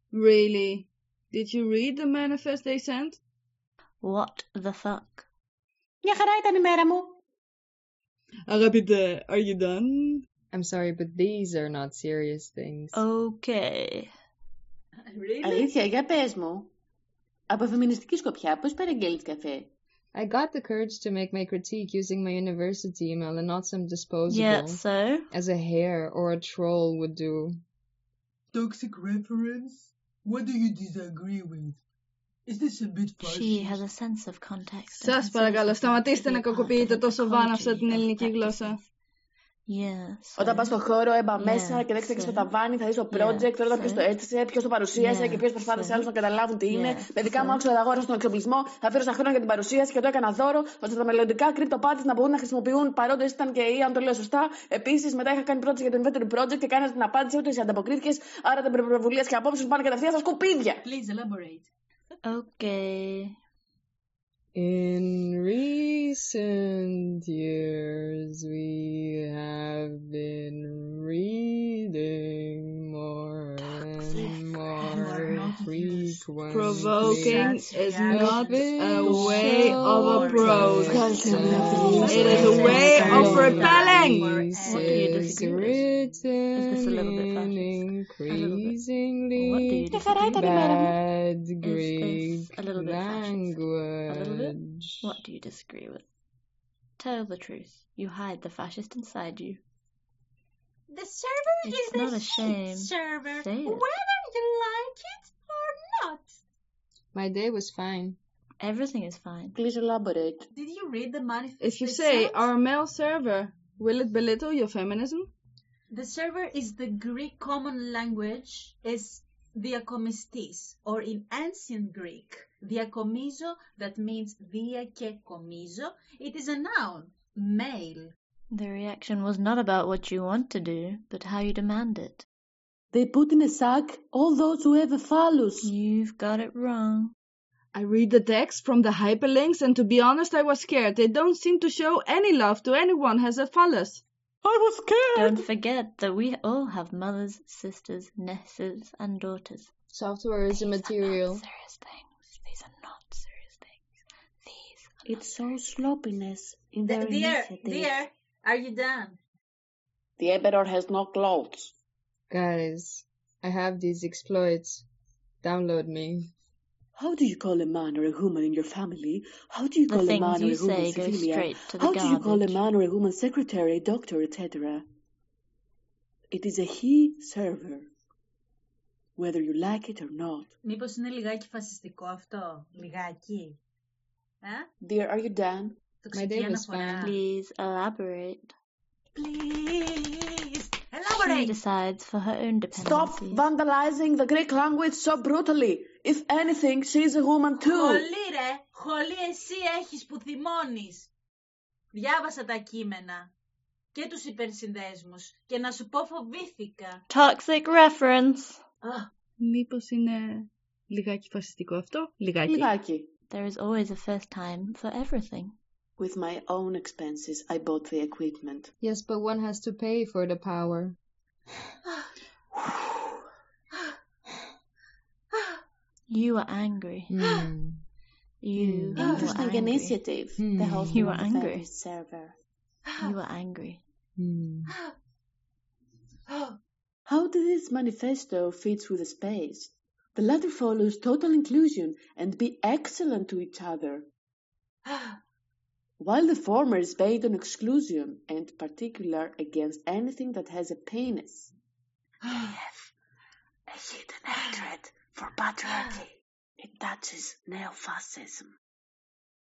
Really? Did you read the manifest they sent? What the fuck? Μια χαρά ήταν η μέρα μου. Αγαπητέ, are you done? I'm sorry, but these are not serious things. Okay. Really? Αλήθεια, για πες μου. Από φεμινιστική σκοπιά, πώς παραγγέλνεις καφέ? I got the courage to make my critique using my university email and not some disposable, Yeah, so? as a hare or a troll would do. Toxic reference? What do you disagree with? Is this a bit fascist? She has a sense of context. Σας παρακαλώ, σταματήστε να κακοποιείτε τόσο βάναυσα την ελληνική γλώσσα. Yes. Όταν πας στο χώρο, μέσα και δέχεσαι στο ταβάνι, θα δεις το project, τώρα ποιος το έστησε, ποιος το παρουσίασε και ποιος προσπάθησε άλλους να καταλάβουν τι είναι. Με δικά μου άξονα αγόρασα τον εξοπλισμό, θα φέρω στα χρόνια για την παρουσίαση και το έκανα δώρο, ώστε τα μελλοντικά crypto parties να μπορούν να χρησιμοποιούν παρόντες ήταν και οι, αν το λέω σωστά. Επίσης, μετά είχα κάνει project για το inventory project και κάνατε την απάντηση, ούτε εσύ ανταποκρίθηκες, άρα τα πρωτοβουλίες και απόψεις πάνε κατευθείαν στα σκουπίδια. Please elaborate. Okay. In recent years, we have been reading more and more frequently. Provoking is not a way of approach. It is a way of repelling. What do you disagree with? Is this a little bit fascist? Increasingly What do you disagree with? bad Is Greek this a little bit fascist? language. A little bit? What do you disagree with? Tell the truth. You hide the fascist inside you. The server It's is the not a shame. hit server, Say it. whether you like it or not. My day was fine. Everything is fine. Please elaborate. Did you read the manifest? If you say our male server, will it belittle your feminism? The server is the Greek common language, is diakomistis, or in ancient Greek, diakomizo, that means dia και komizo. It is a noun, male. The reaction was not about what you want to do, but how you demand it. They put in a sack all those who have a phallus. You've got it wrong. I read the text from the hyperlinks and to be honest I was scared. They don't seem to show any love to anyone who has a phallus. I was scared. Don't forget that we all have mothers, sisters, nieces, and daughters. Software is a material. These are not serious things. These are not serious things. These are It shows sloppiness in their initiative. Dear, are you done? The emperor has no clothes. Guys, I have these exploits. Download me. How do you call a man or a woman in your family? How do you The call a things man or you a woman say go civilian? straight to the How do you call a garbage. man or a woman secretary, doctor, etc.? It is a he server, whether you like it or not. Μήπως είναι λιγάκι φασιστικό αυτό, λιγάκι. Dear, are you done? My day was fine. Please elaborate. Please, She elaborate. decides for her own Stop dependencies. vandalizing the Greek language so brutally. If anything, she is a woman too. Χολή ρε, χολή εσύ έχεις που θυμώνεις. Διάβασα τα κείμενα και τους υπερσυνδέσμους και να σου πω φοβήθηκα. Toxic reference. Μήπως είναι λιγάκι φασιστικό αυτό? Λιγάκι. There is always a first time for everything. With my own expenses, I bought the equipment. Yes, but one has to pay for the power. You are angry. You are Interesting angry. initiative. The host You of are the angry. feminist server. You are angry. How does this manifesto fits with the space? The latter follows total inclusion and be excellent to each other, while the former is based on exclusion and particular against anything that has a penis. AF, a hidden hatred for patriarchy. It touches neo-fascism.